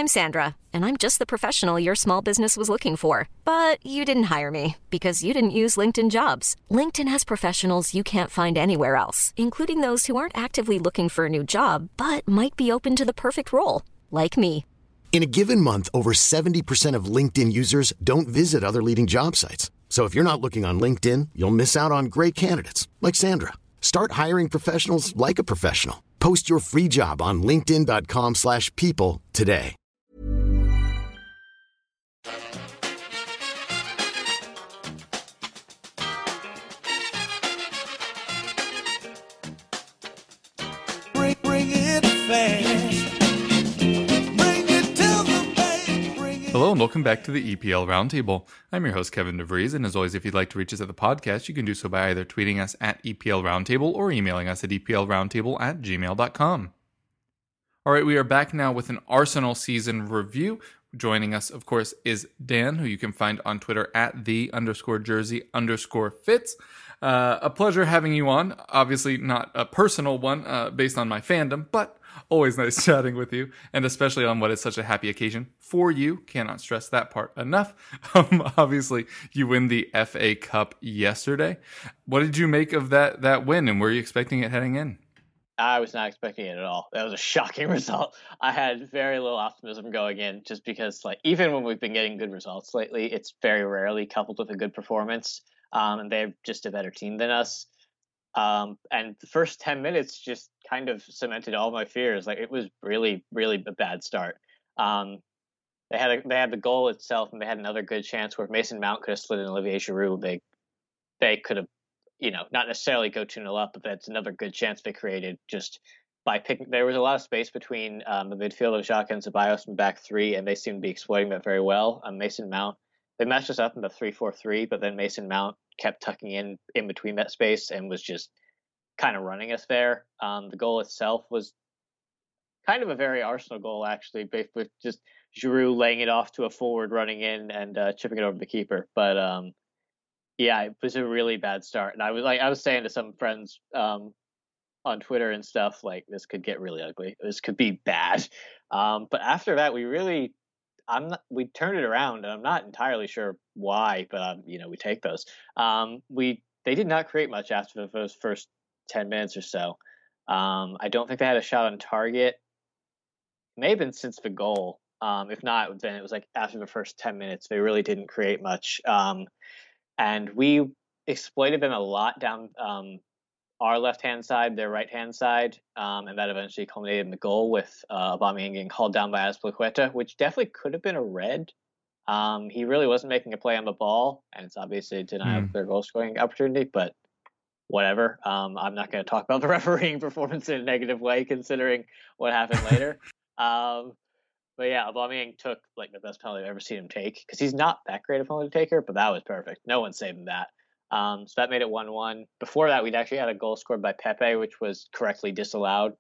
I'm Sandra, and I'm just the professional your small business was looking for. But you didn't hire me because you didn't use LinkedIn Jobs. LinkedIn has professionals you can't find anywhere else, including those who aren't actively looking for a new job, but might be open to the perfect role, like me. In a given month, over 70% of LinkedIn users don't visit other leading job sites. So if you're not looking on LinkedIn, you'll miss out on great candidates like Sandra. Start hiring professionals like a professional. Post your free job on linkedin.com/people today. Bring it fast. Bring it to the bank. Bring it. Hello and welcome back to the EPL Roundtable. I'm your host, Kevin DeVries, and as always, if you'd like to reach us at the podcast, you can do so by either tweeting us at EPL Roundtable or emailing us at eplroundtable@gmail.com. All right, we are back now with an Arsenal season review. Joining us, of course, is Dan, who you can find on Twitter at @the_jersey_fits. A pleasure having you on. Obviously not a personal one based on my fandom, but always nice chatting with you, and especially on what is such a happy occasion for you. Cannot stress that part enough. Obviously, you win the FA Cup yesterday. What did you make of that win, and were you expecting it heading in? I was not expecting it at all. That was a shocking result. I had very little optimism going in just because, even when we've been getting good results lately, it's very rarely coupled with a good performance. And they're just a better team than us. And the first 10 minutes just kind of cemented all my fears. It was really, really a bad start. They had the goal itself, and they had another good chance where Mason Mount could have slid in Olivier Giroud. They could have, not necessarily go 2-0 up, but that's another good chance they created just by picking. There was a lot of space between the midfield of Xhaka and Ceballos from back three, and they seemed to be exploiting that very well. Mason Mount, they matched us up in the 3-4-3, but then Mason Mount kept tucking in between that space and was just kind of running us there. The goal itself was kind of a very Arsenal goal, actually, with just Giroud laying it off to a forward running in and chipping it over the keeper. But yeah, it was a really bad start. And I was saying to some friends on Twitter and stuff, this could get really ugly. This could be bad. But after that, we turned it around, and I'm not entirely sure why, but we take those. They did not create much after those first 10 minutes or so. I don't think they had a shot on target. It may have been since the goal. If not, then it was after the first 10 minutes, they really didn't create much. And we exploited them a lot down our left-hand side, their right-hand side, and that eventually culminated in the goal with Aubameyang getting hauled down by Azpilicueta, which definitely could have been a red. He really wasn't making a play on the ball, and it's obviously denied their goal-scoring opportunity, but whatever. I'm not going to talk about the refereeing performance in a negative way, considering what happened later. But yeah, Aubameyang took the best penalty I've ever seen him take, because he's not that great a penalty taker, but that was perfect. No one saved him that. So that made it 1-1. Before that, we'd actually had a goal scored by Pepe, which was correctly disallowed,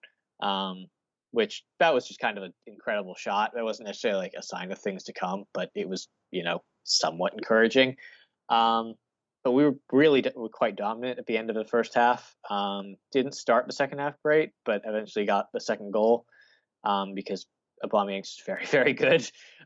which that was just kind of an incredible shot. That wasn't necessarily a sign of things to come, but it was, somewhat encouraging. But we were quite dominant at the end of the first half. Didn't start the second half great, but eventually got the second goal because Aubameyang's very, very good.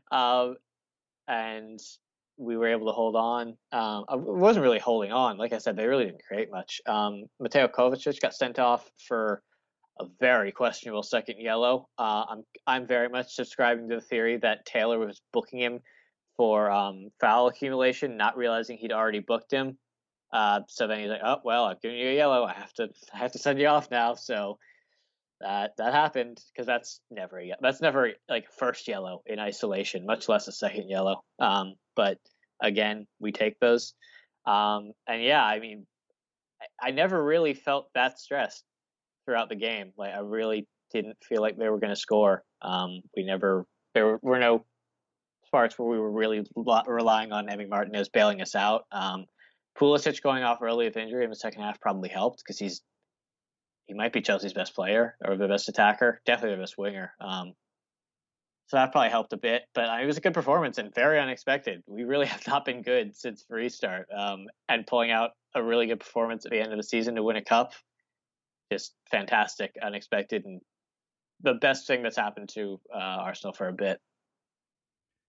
And we were able to hold on. I wasn't really holding on. Like I said, they really didn't create much. Mateo Kovacic got sent off for a very questionable second yellow. I'm very much subscribing to the theory that Taylor was booking him for foul accumulation, not realizing he'd already booked him. So then he's like, "Oh well, I've given you a yellow. I have to send you off now." So that happened, because that's never first yellow in isolation, much less a second yellow. But again, we take those. And yeah, I never really felt that stressed throughout the game. I really didn't feel like they were going to score. There were no parts where we were really relying on Emi Martinez bailing us out. Pulisic going off early with injury in the second half probably helped, because he might be Chelsea's best player, or the best attacker, definitely the best winger. So that probably helped a bit, but it was a good performance and very unexpected. We really have not been good since the restart, and pulling out a really good performance at the end of the season to win a cup, just fantastic, unexpected, and the best thing that's happened to Arsenal for a bit.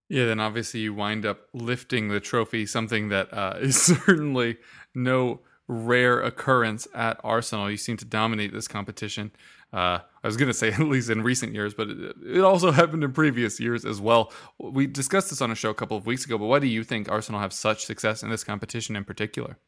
Yeah, then obviously you wind up lifting the trophy, something that is certainly no rare occurrence at Arsenal. You seem to dominate this competition. I was going to say at least in recent years, but it also happened in previous years as well. We discussed this on a show a couple of weeks ago, but why do you think Arsenal have such success in this competition in particular?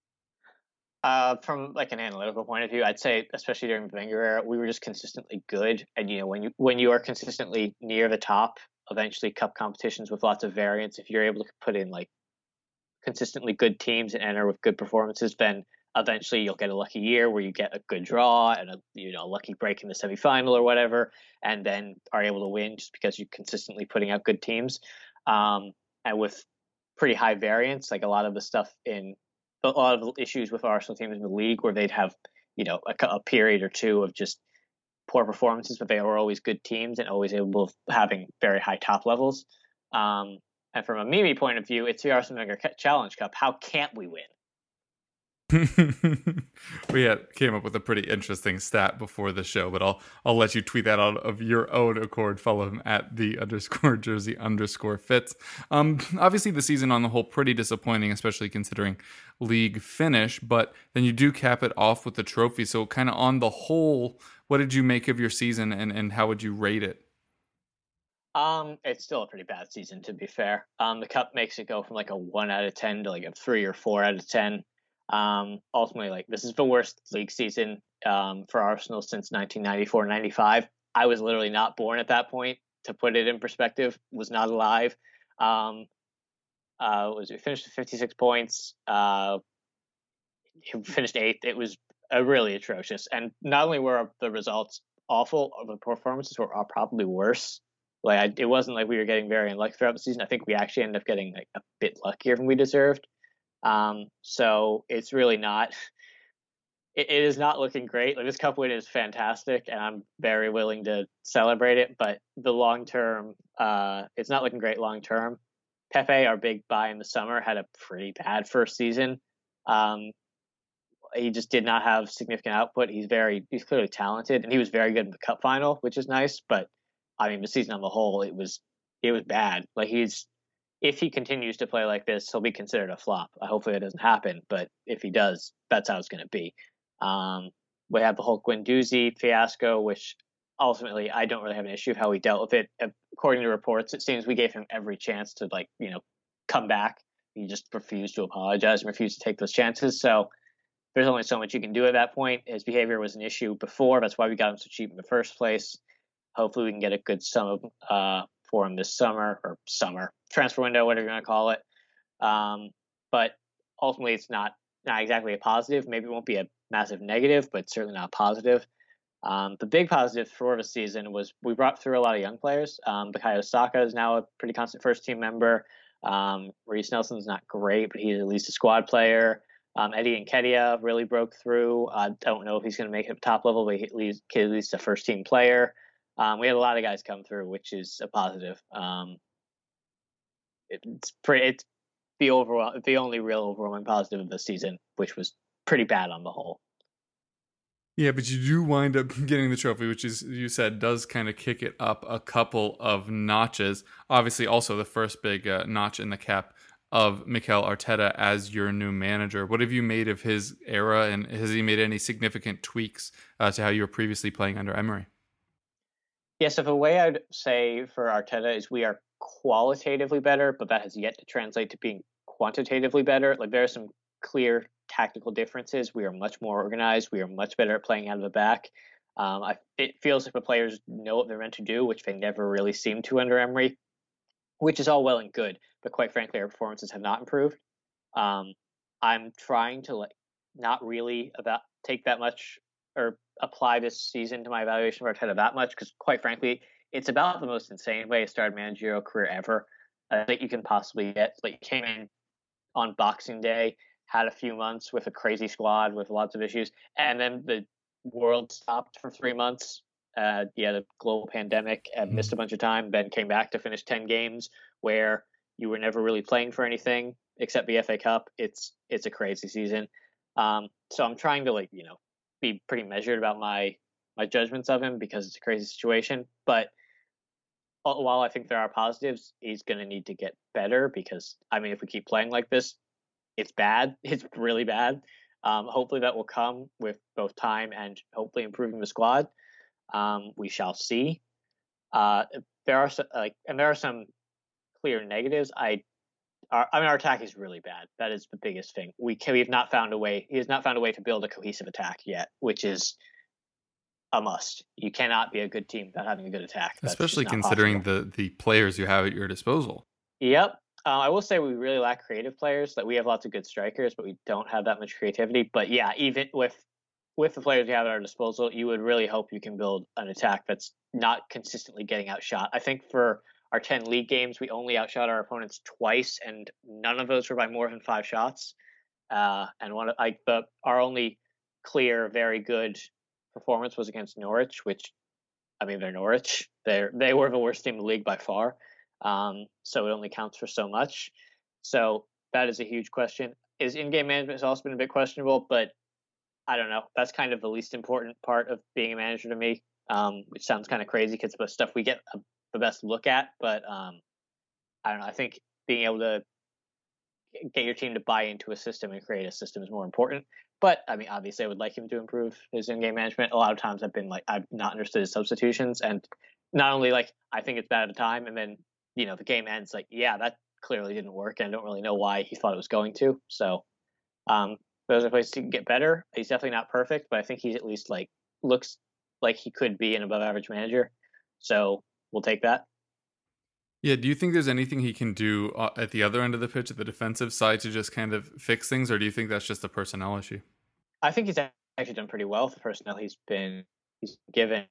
From like an analytical point of view, I'd say, especially during the Wenger era, we were just consistently good. And when you are consistently near the top, eventually cup competitions with lots of variance, if you're able to put in like consistently good teams and enter with good performances, then eventually you'll get a lucky year where you get a good draw and a lucky break in the semifinal or whatever, and then are able to win just because you're consistently putting out good teams. And with pretty high variance, like a lot of the issues with Arsenal teams in the league where they'd have a period or two of just poor performances, but they were always good teams and always able of having very high top levels. And from a Mimi point of view, it's the Arsene Wenger Challenge Cup. How can't we win? Came up with a pretty interesting stat before the show, but I'll let you tweet that out of your own accord. Follow him at _jersey_fits. Obviously the season on the whole pretty disappointing, especially considering league finish, but then you do cap it off with the trophy. So kind of on the whole, what did you make of your season and how would you rate it? It's still a pretty bad season, to be fair. The cup makes it go from like a 1 out of 10 to like a 3 or 4 out of 10. Ultimately, like this is the worst league season for Arsenal since 1994-95. I was literally not born at that point. To put it in perspective, was not alive. We finished with 56 points. Finished eighth. It was really atrocious. And not only were the results awful, the performances were probably worse. It wasn't like we were getting very unlucky throughout the season. I think we actually ended up getting like a bit luckier than we deserved. So it's really not. It is not looking great. Like this cup win is fantastic, and I'm very willing to celebrate it. But the long term, it's not looking great long term. Pepe, our big buy in the summer, had a pretty bad first season. He just did not have significant output. He's clearly talented, and he was very good in the cup final, which is nice. But I mean, the season on the whole, it was bad. If he continues to play like this, he'll be considered a flop. Hopefully that doesn't happen, but if he does, that's how it's going to be. We have the whole Guendouzi fiasco, which ultimately I don't really have an issue with how he dealt with it. According to reports, it seems we gave him every chance to come back. He just refused to apologize and refused to take those chances. So there's only so much you can do at that point. His behavior was an issue before. That's why we got him so cheap in the first place. Hopefully we can get a good sum for him this summer transfer window, whatever you want to call it. But ultimately it's not exactly a positive. Maybe it won't be a massive negative, but certainly not positive. The big positive for the season was we brought through a lot of young players. Bukayo Saka is now a pretty constant first team member. Reece Nelson's not great, but he's at least a squad player. Eddie Nketiah really broke through. I don't know if he's going to make it top level, but he's at least a first team player. We had a lot of guys come through, which is a positive. It's the only real overwhelming positive of the season, which was pretty bad on the whole. Yeah, but you do wind up getting the trophy, which is, you said, does kind of kick it up a couple of notches. Obviously, also the first big notch in the cap of Mikel Arteta as your new manager. What have you made of his era, and has he made any significant tweaks to how you were previously playing under Emery? Yeah, so the way I'd say for Arteta is we are qualitatively better, but that has yet to translate to being quantitatively better. Like there are some clear tactical differences. We are much more organized. We are much better at playing out of the back. It feels like the players know what they're meant to do, which they never really seem to under Emery, which is all well and good. But quite frankly, our performances have not improved. I'm trying to not really take that much or apply this season to my evaluation of Arteta that much, because quite frankly, it's about the most insane way to start a managerial career ever that you can possibly get. Like, came in on Boxing Day, had a few months with a crazy squad with lots of issues, and then the world stopped for 3 months. The global pandemic, and missed a bunch of time, then came back to finish 10 games where you were never really playing for anything except the FA Cup. It's a crazy season. So I'm trying to be pretty measured about my judgments of him because it's a crazy situation. But while I think there are positives, he's going to need to get better because, I mean, if we keep playing like this, it's bad. It's really bad. Hopefully that will come with both time and hopefully improving the squad. We shall see. There are some clear negatives. Our attack is really bad. That is the biggest thing. We have not found a way. He has not found a way to build a cohesive attack yet, which is a must. You cannot be a good team without having a good attack. That's especially considering the players you have at your disposal. Yep. I will say we really lack creative players. Like we have lots of good strikers, but we don't have that much creativity. But yeah, even with the players we have at our disposal, you would really hope you can build an attack that's not consistently getting outshot. I think for our 10 league games, we only outshot our opponents twice, and none of those were by more than 5 shots. And our only clear, very good performance was against Norwich, which, I mean, they're Norwich. They were the worst team in the league by far. So it only counts for so much. So that is a huge question. In-game management has also been a bit questionable, but I don't know. That's kind of the least important part of being a manager to me, which sounds kind of crazy because the stuff we get the best look at. But I don't know. I think being able to get your team to buy into a system and create a system is more important. But I mean, obviously, I would like him to improve his in-game management. A lot of times, I've not understood his substitutions, and not only I think it's bad at the time, and then the game ends that clearly didn't work, and I don't really know why he thought it was going to. So those are places he can get better. He's definitely not perfect, but I think he's at least looks like he could be an above average manager. So we'll take that. Yeah, do you think there's anything he can do at the other end of the pitch, at the defensive side, to just kind of fix things, or do you think that's just a personnel issue? I think he's actually done pretty well with the personnel he's been given.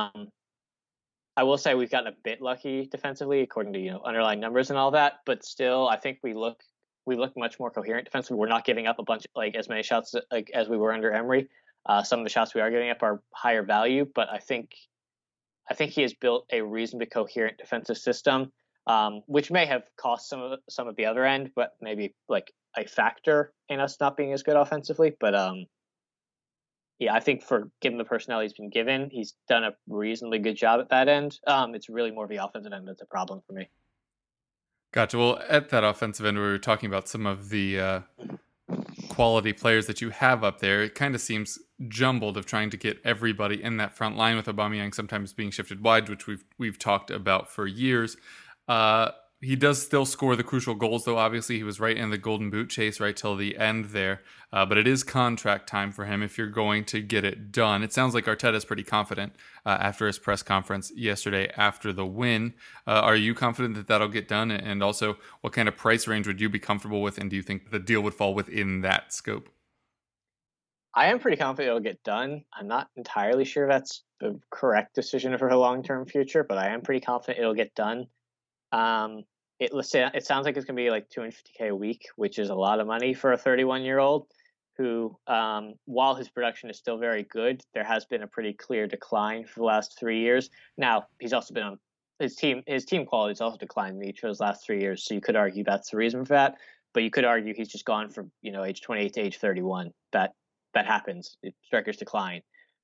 I will say we've gotten a bit lucky defensively, according to underlying numbers and all that, but still, I think we look much more coherent defensively. We're not giving up a bunch as many shots as we were under Emery. Some of the shots we are giving up are higher value, but I think he has built a reasonably coherent defensive system, which may have cost some of the other end, but maybe a factor in us not being as good offensively. But yeah, I think for given the personnel he's been given, he's done a reasonably good job at that end. It's really more the offensive end that's a problem for me. Gotcha. Well, at that offensive end, we were talking about some of the quality players that you have up there. It kind of seems jumbled of trying to get everybody in that front line, with Aubameyang sometimes being shifted wide, which we've talked about for years. He does still score the crucial goals, though. Obviously, he was right in the Golden Boot chase right till the end there. But it is contract time for him if you're going to get it done. It sounds like Arteta's pretty confident after his press conference yesterday after the win. Are you confident that that'll get done? And also, what kind of price range would you be comfortable with? And do you think the deal would fall within that scope? I am pretty confident it'll get done. I'm not entirely sure that's the correct decision for her long-term future, but I am pretty confident it'll get done. It sounds like it's going to be $250K a week, which is a lot of money for a 31-year-old who, while his production is still very good, there has been a pretty clear decline for the last 3 years. Now, he's also been on his team quality has also declined in each of those last 3 years. So you could argue that's the reason for that, but you could argue he's just gone from, age 28 to age 31. That happens. Strikers decline.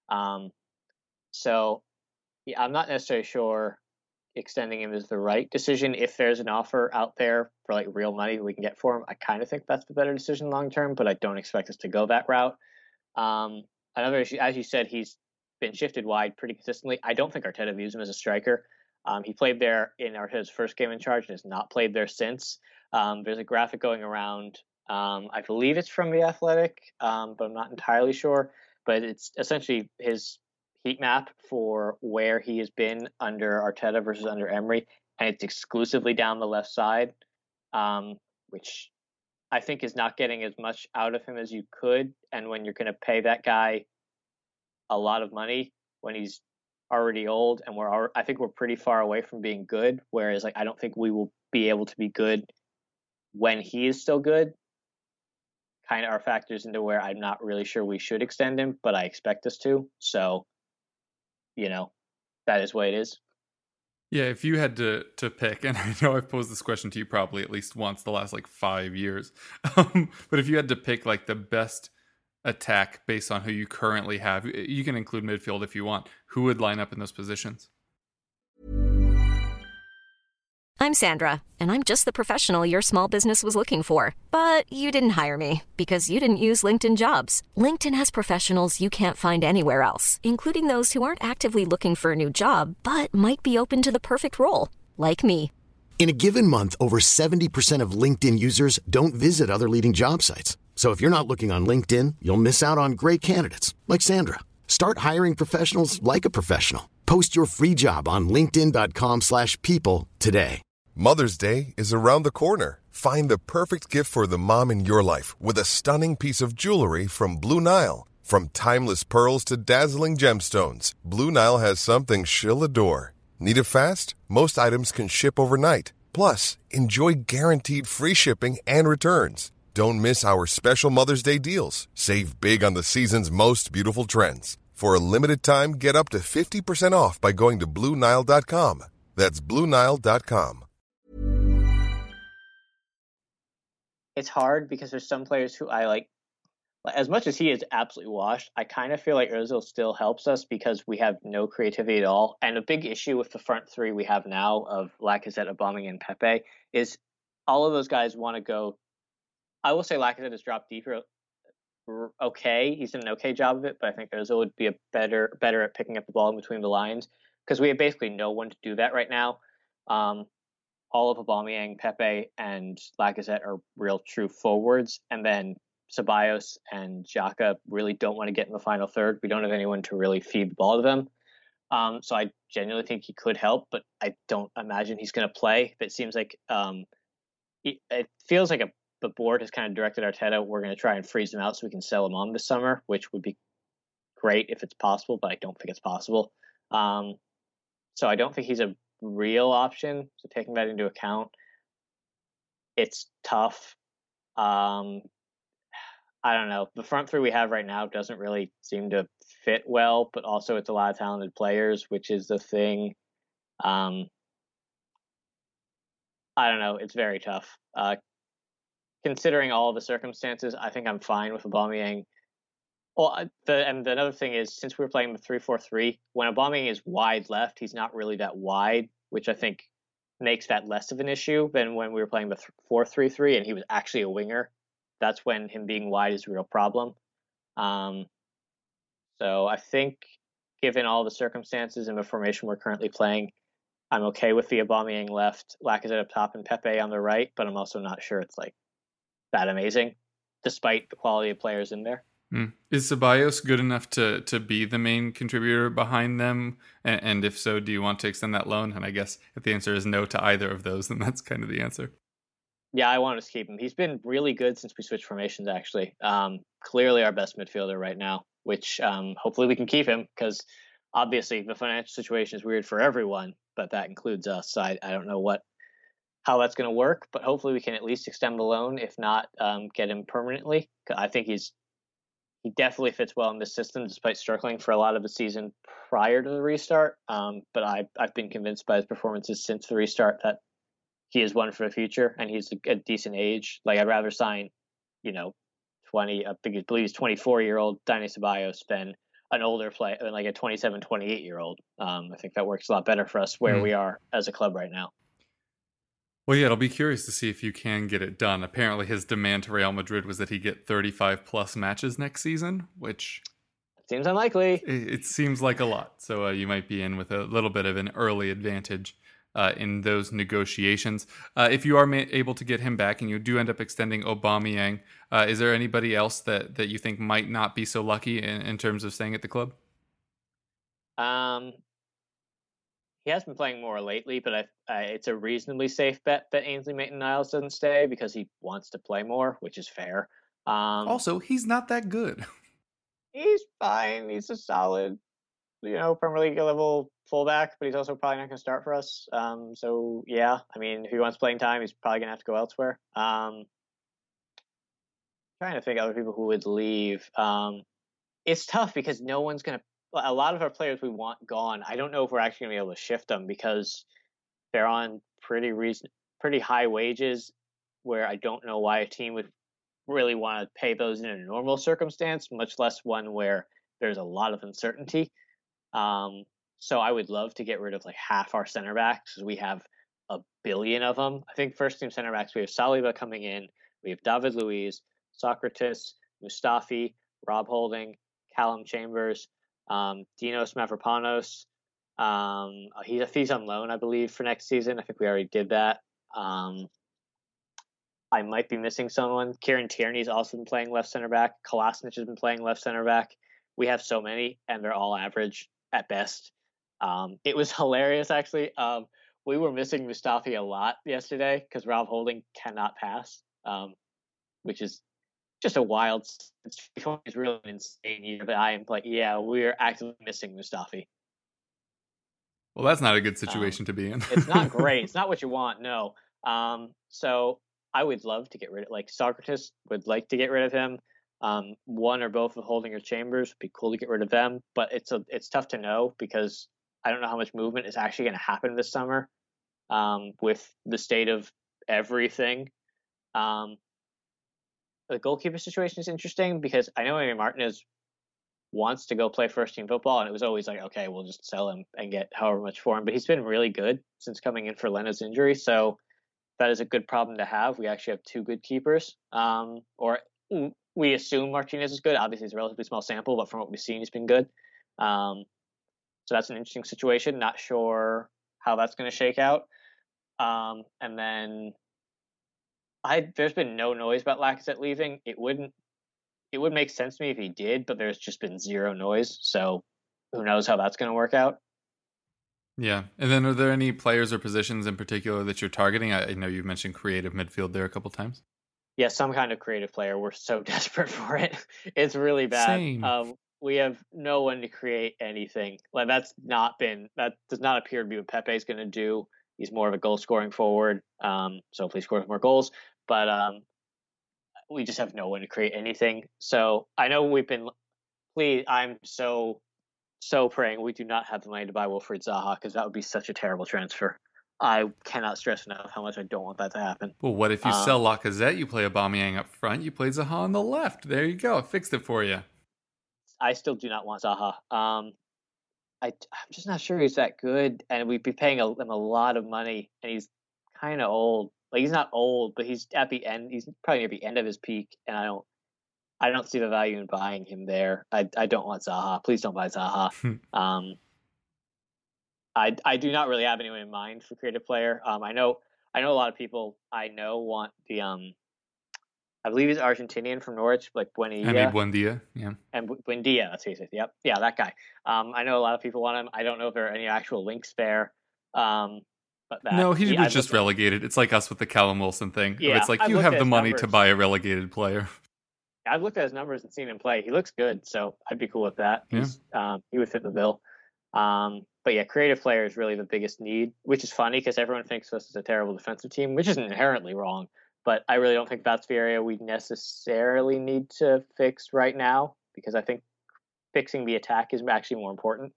So yeah, I'm not necessarily sure extending him is the right decision. If there's an offer out there for real money we can get for him, I kind of think that's the better decision long term, but I don't expect us to go that route. Another issue, as you said, he's been shifted wide pretty consistently. I don't think Arteta views him as a striker. He played there in Arteta's first game in charge and has not played there since. There's a graphic going around. I believe it's from The Athletic, but I'm not entirely sure. But it's essentially his heat map for where he has been under Arteta versus under Emery, and it's exclusively down the left side, which I think is not getting as much out of him as you could. And when you're going to pay that guy a lot of money when he's already old, and I think we're pretty far away from being good, whereas I don't think we will be able to be good when he is still good. Kind of are factors into where I'm not really sure we should extend him, but I expect us to. So that is what it is. Yeah, if you had to pick, and I know I've posed this question to you probably at least once the last 5 years, but if you had to pick the best attack based on who you currently have, you can include midfield if you want, who would line up in those positions? I'm Sandra, and I'm just the professional your small business was looking for. But you didn't hire me because you didn't use LinkedIn Jobs. LinkedIn has professionals you can't find anywhere else, including those who aren't actively looking for a new job, but might be open to the perfect role, like me. In a given month, over 70% of LinkedIn users don't visit other leading job sites. So if you're not looking on LinkedIn, you'll miss out on great candidates like Sandra. Start hiring professionals like a professional. Post your free job on linkedin.com/people today. Mother's Day is around the corner. Find the perfect gift for the mom in your life with a stunning piece of jewelry from Blue Nile. From timeless pearls to dazzling gemstones, Blue Nile has something she'll adore. Need it fast? Most items can ship overnight. Plus, enjoy guaranteed free shipping and returns. Don't miss our special Mother's Day deals. Save big on the season's most beautiful trends. For a limited time, get up to 50% off by going to BlueNile.com. That's BlueNile.com. It's hard because there's some players who I like. As much as he is absolutely washed, I kind of feel like Ozil still helps us because we have no creativity at all. And a big issue with the front three we have now of Lacazette, Aubameyang, and Pepe is all of those guys want to go. I will say Lacazette has dropped deeper. Okay, he's done an okay job of it, but I think Ozil would be a better at picking up the ball in between the lines because we have basically no one to do that right now. All of Aubameyang, Pepe, and Lacazette are real true forwards, and then Ceballos and Xhaka really don't want to get in the final third. We don't have anyone to really feed the ball to them. So I genuinely think he could help, but I don't imagine he's going to play. It seems like it feels like the board has kind of directed Arteta. We're going to try and freeze him out so we can sell him on this summer, which would be great if it's possible, but I don't think it's possible. So I don't think he's a real option. So taking that into account, it's tough. I don't know. The front three we have right now doesn't really seem to fit well, but also it's a lot of talented players, which is the thing. I don't know. It's very tough. Considering all the circumstances, I think I'm fine with Aubameyang. Well, the other thing is, since we were playing the 3-4-3, when Aubameyang is wide left, he's not really that wide, which I think makes that less of an issue than when we were playing the 4-3-3 and he was actually a winger. That's when him being wide is a real problem. So I think, given all the circumstances and the formation we're currently playing, I'm okay with the Aubameyang left, Lacazette up top, and Pepe on the right, but I'm also not sure it's like that amazing, despite the quality of players in there. Is Ceballos good enough to be the main contributor behind them? And if so, do you want to extend that loan? And I guess if the answer is no to either of those, then that's kind of the answer. Yeah, I want to keep him. He's been really good since we switched formations, actually. Clearly our best midfielder right now, which hopefully we can keep him because obviously the financial situation is weird for everyone, but that includes us. So I don't know how that's going to work, but hopefully we can at least extend the loan, if not get him permanently. I think he definitely fits well in this system, despite struggling for a lot of the season prior to the restart. But I've been convinced by his performances since the restart that he is one for the future, and he's a decent age. Like, I'd rather sign, 20, I believe he's 24-year-old Dani Ceballos than an older player, than like a 27, 28-year-old. I think that works a lot better for us where we are as a club right now. Well, yeah, I'll be curious to see if you can get it done. Apparently his demand to Real Madrid was that he get 35 plus matches next season, which seems unlikely. It seems like a lot. So you might be in with a little bit of an early advantage in those negotiations. If you are able to get him back and you do end up extending Aubameyang, is there anybody else that you think might not be so lucky in terms of staying at the club? He has been playing more lately, but it's a reasonably safe bet that Ainsley Maitland-Niles doesn't stay because he wants to play more, which is fair. Also, he's not that good. He's fine. He's a solid, Premier League level fullback, but he's also probably not going to start for us. So yeah, I mean, if he wants playing time, he's probably going to have to go elsewhere. Trying to think of other people who would leave. It's tough because no one's going to. A lot of our players we want gone. I don't know if we're actually going to be able to shift them because they're on pretty high wages, where I don't know why a team would really want to pay those in a normal circumstance, much less one where there's a lot of uncertainty. So I would love to get rid of like half our center backs because we have a billion of them. I think first team center backs, we have Saliba coming in. We have David Luiz, Socrates, Mustafi, Rob Holding, Callum Chambers, Dinos Mavropanos. He's on loan, I believe, for next season. I think we already did that. I might be missing someone. Kieran Tierney's also been playing left center back. Kolasinac has been playing left center back. We have so many, and they're all average at best. It was hilarious, actually. We were missing Mustafi a lot yesterday because Rob Holding cannot pass, which is just a wild. It's really an insane year. But I am like, yeah, we're actively missing Mustafi. Well, that's not a good situation to be in. It's not great. It's not what you want. No. So I would love to get rid of, like, Socrates would like to get rid of him. One or both of Holding or Chambers would be cool to get rid of them, but it's tough to know because I don't know how much movement is actually going to happen this summer with the state of everything. The goalkeeper situation is interesting because I know Amy Martinez wants to go play first team football, and it was always like, okay, we'll just sell him and get however much for him. But he's been really good since coming in for Lena's injury, so that is a good problem to have. We actually have two good keepers, or we assume Martinez is good. Obviously, it's a relatively small sample, but from what we've seen, he's been good. So that's an interesting situation. Not sure how that's going to shake out. And then there's been no noise about Lacazette leaving. It would make sense to me if he did, but there's just been zero noise. So who knows how that's going to work out. Yeah. And then are there any players or positions in particular that you're targeting? I know you've mentioned creative midfield there a couple times. Yeah, some kind of creative player. We're so desperate for it. It's really bad. Same. We have no one to create anything. Like that does not appear to be what Pepe's going to do. He's more of a goal scoring forward. So hopefully he scores more goals. But we just have no one to create anything. So I know I'm so praying we do not have the money to buy Wilfried Zaha, because that would be such a terrible transfer. I cannot stress enough how much I don't want that to happen. Well, what if you sell Lacazette, you play Aubameyang up front, you play Zaha on the left? There you go. I fixed it for you. I still do not want Zaha. I'm just not sure he's that good, and we'd be paying him a lot of money, and he's kind of old. Like, he's not old, but he's at the end. He's probably near the end of his peak, and I don't see the value in buying him there. I don't want Zaha. Please don't buy Zaha. I do not really have anyone in mind for creative player. I know a lot of people I know want the I believe he's Argentinian from Norwich, like Buendia. Buendia, yeah. And Buendia, that's who he said. Yep. Yeah, that guy. I know a lot of people want him. I don't know if there are any actual links there. No, he was just relegated. It's like us with the Callum Wilson thing. Yeah, it's like you have the money to buy a relegated player. I've looked at his numbers and seen him play. He looks good, so I'd be cool with that. Yeah. He would fit the bill. But yeah, creative player is really the biggest need, which is funny because everyone thinks this is a terrible defensive team, which isn't inherently wrong. But I really don't think that's the area we necessarily need to fix right now, because I think fixing the attack is actually more important.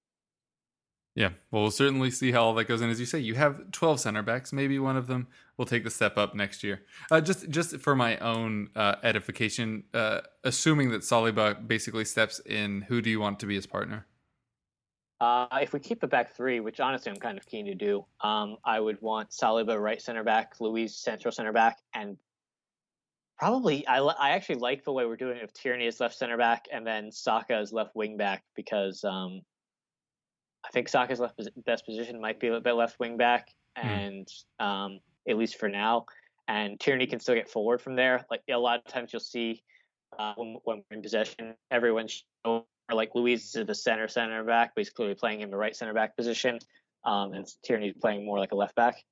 Yeah, well, we'll certainly see how all that goes. And as you say, you have 12 center backs. Maybe one of them will take the step up next year. Just for my own edification, assuming that Saliba basically steps in, who do you want to be his partner? If we keep the back three, which honestly I'm kind of keen to do, I would want Saliba right center back, Luiz central center back, and probably I actually like the way we're doing it if Tierney is left center back and then Saka is left wing back, because I think Saka's best position might be a bit left wing back, and at least for now, and Tierney can still get forward from there. Like a lot of times you'll see when we're in possession, everyone's like Luiz is the center back, but he's clearly playing in the right center back position, and Tierney's playing more like a left back.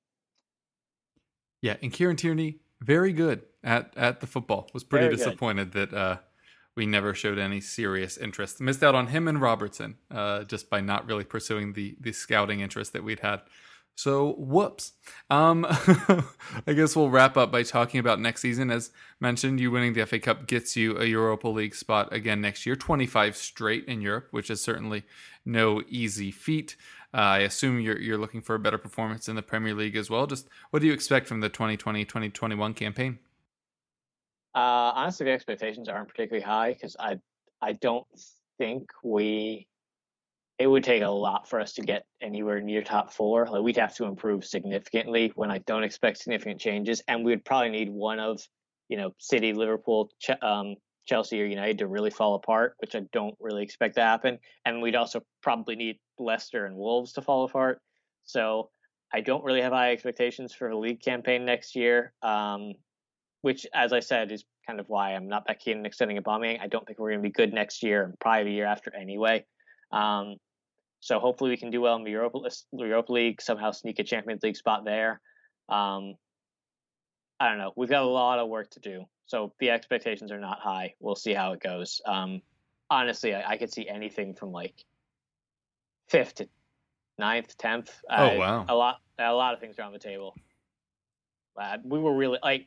Yeah, and Kieran Tierney, very good at the football. Was pretty disappointed that we never showed any serious interest. Missed out on him and Robertson just by not really pursuing the scouting interest that we'd had. So, whoops. I guess we'll wrap up by talking about next season. As mentioned, you winning the FA Cup gets you a Europa League spot again next year, 25 straight in Europe, which is certainly no easy feat. I assume you're looking for a better performance in the Premier League as well. Just what do you expect from the 2020-2021 campaign? Honestly, the expectations aren't particularly high, because I don't think it would take a lot for us to get anywhere near top 4. Like, we'd have to improve significantly when I don't expect significant changes. And we would probably need one of, City, Liverpool, Chelsea, or United to really fall apart, which I don't really expect to happen. And we'd also probably need Leicester and Wolves to fall apart. So I don't really have high expectations for a league campaign next year, which, as I said, is kind of why I'm not that keen on extending Aubameyang. I don't think we're going to be good next year, and probably the year after anyway. So hopefully we can do well in the Europa League, somehow sneak a Champions League spot there. I don't know. We've got a lot of work to do. So the expectations are not high. We'll see how it goes. Honestly, I could see anything from like 5th to 9th, 10th. Oh, wow. A lot of things are on the table. We were really I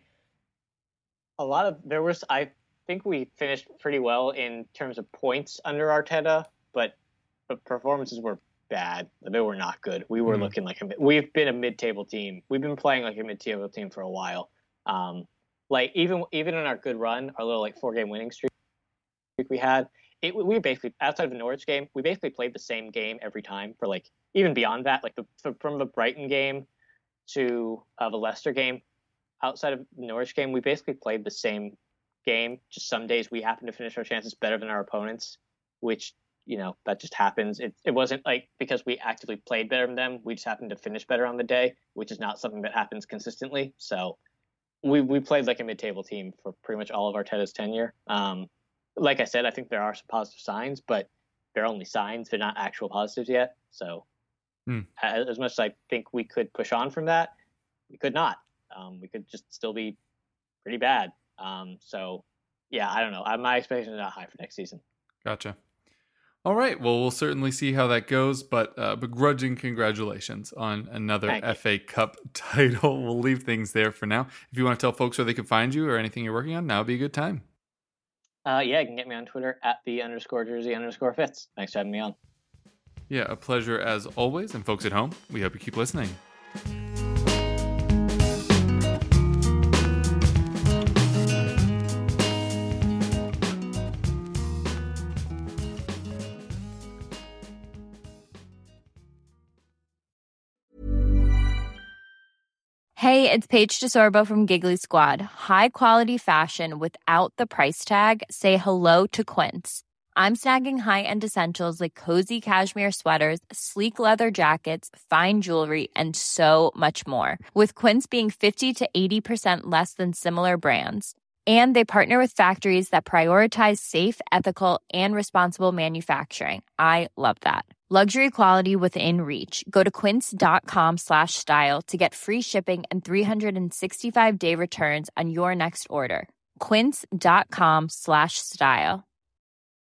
think we finished pretty well in terms of points under Arteta, but the performances were bad. They were not good. We were looking like we've been a mid-table team. We've been playing like a mid-table team for a while. Like even in our good run, our little like 4-game winning streak we had, we were basically, outside of the Norwich game, we basically played the same game every time for like, even beyond that, like from the Brighton game to the Leicester game, outside of the Norwich game, we basically played the same game. Just some days we happened to finish our chances better than our opponents, which, that just happens. It wasn't like because we actively played better than them. We just happened to finish better on the day, which is not something that happens consistently. So we played like a mid-table team for pretty much all of Arteta's tenure. Like I said, I think there are some positive signs, but they're only signs. They're not actual positives yet. So as much as I think we could push on from that, we could not. We could just still be pretty bad. So, yeah, I don't know. My expectations are not high for next season. Gotcha. All right. Well, we'll certainly see how that goes, but begrudging congratulations on another FA Cup title. We'll leave things there for now. If you want to tell folks where they can find you or anything you're working on, now would be a good time. Yeah, you can get me on Twitter at @the_jersey_fits. Thanks for having me on. Yeah, a pleasure as always. And folks at home, we hope you keep listening. Hey, it's Paige DeSorbo from Giggly Squad. High quality fashion without the price tag. Say hello to Quince. I'm snagging high-end essentials like cozy cashmere sweaters, sleek leather jackets, fine jewelry, and so much more. With Quince being 50 to 80% less than similar brands. And they partner with factories that prioritize safe, ethical, and responsible manufacturing. I love that. Luxury quality within reach. Go to quince.com/style to get free shipping and 365-day returns on your next order. Quince.com/style.